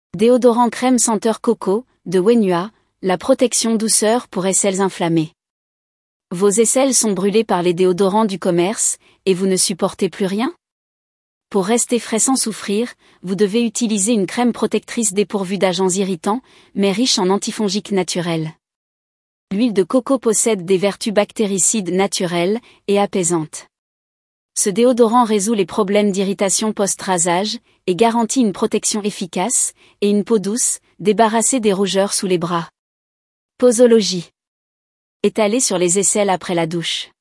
Déodorant crème senteur coco, de Wenhua, la protection douceur pour aisselles inflammées. Vos aisselles sont brûlées par les déodorants du commerce, et vous ne supportez plus rien? Pour rester frais sans souffrir, vous devez utiliser une crème protectrice dépourvue d'agents irritants, mais riche en antifongiques naturels. L'huile de coco possède des vertus bactéricides naturelles et apaisantes. Ce déodorant résout les problèmes d'irritation post-rasage, et garantit une protection efficace, et une peau douce, débarrassée des rougeurs sous les bras. Posologie. Étalé sur les aisselles après la douche.